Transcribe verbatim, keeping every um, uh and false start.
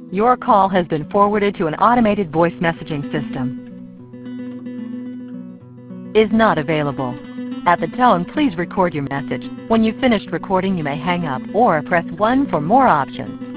Your call has been forwarded to an automated voice messaging system. Is not available. At the tone, please record your message. When you've finished recording, you may hang up or press one for more options.